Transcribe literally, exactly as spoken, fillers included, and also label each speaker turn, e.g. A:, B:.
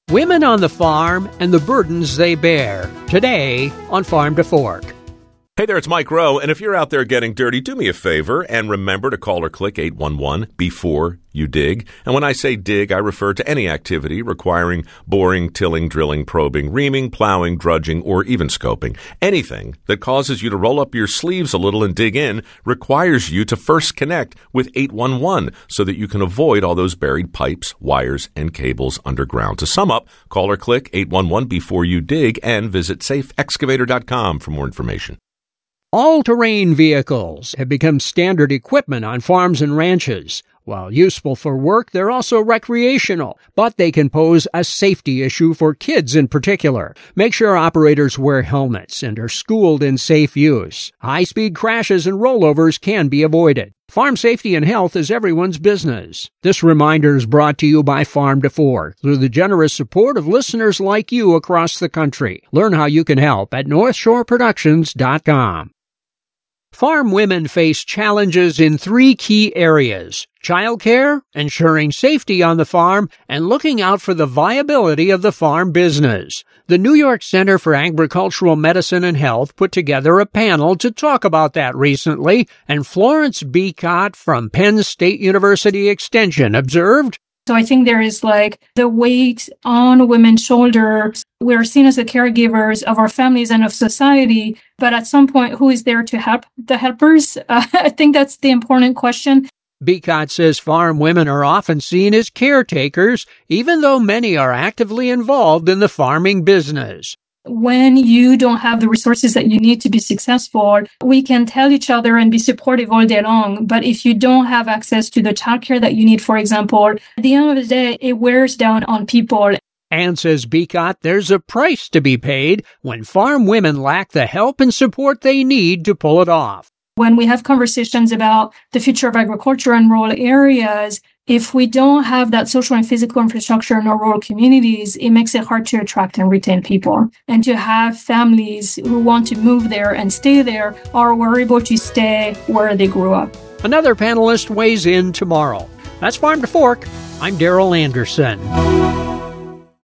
A: Women on the farm and the burdens they bear. Today on Farm to Fork.
B: Hey there, it's Mike Rowe, and if you're out there getting dirty, do me a favor and remember to call or click eight one one before you dig. And when I say dig, I refer to any activity requiring boring, tilling, drilling, probing, reaming, plowing, drudging, or even scoping. Anything that causes you to roll up your sleeves a little and dig in requires you to first connect with eight one one so that you can avoid all those buried pipes, wires, and cables underground. To sum up, call or click eight one one before you dig and visit safe excavator dot com for more information.
A: All-terrain vehicles have become standard equipment on farms and ranches. While useful for work, they're also recreational, but they can pose a safety issue for kids in particular. Make sure operators wear helmets and are schooled in safe use. High-speed crashes and rollovers can be avoided. Farm safety and health is everyone's business. This reminder is brought to you by Farm to Fork through the generous support of listeners like you across the country. Learn how you can help at north shore productions dot com. Farm women face challenges in three key areas: childcare, ensuring safety on the farm, and looking out for the viability of the farm business. The New York Center for Agricultural Medicine and Health put together a panel to talk about that recently, and Florence Beacott from Penn State University Extension observed,
C: So I think there is like the weight on women's shoulders. We're seen as the caregivers of our families and of society, but at some point, who is there to help the helpers? Uh, I think that's the important question.
A: Beacott says farm women are often seen as caretakers, even though many are actively involved in the farming business.
C: When you don't have the resources that you need to be successful, we can tell each other and be supportive all day long. But if you don't have access to the childcare that you need, for example, at the end of the day, it wears down on people.
A: And says Beacott, there's a price to be paid when farm women lack the help and support they need to pull it off.
C: When we have conversations about the future of agriculture and rural areas, if we don't have that social and physical infrastructure in our rural communities, it makes it hard to attract and retain people. And to have families who want to move there and stay there or were able to stay where they grew up.
A: Another panelist weighs in tomorrow. That's Farm to Fork. I'm Daryl Anderson.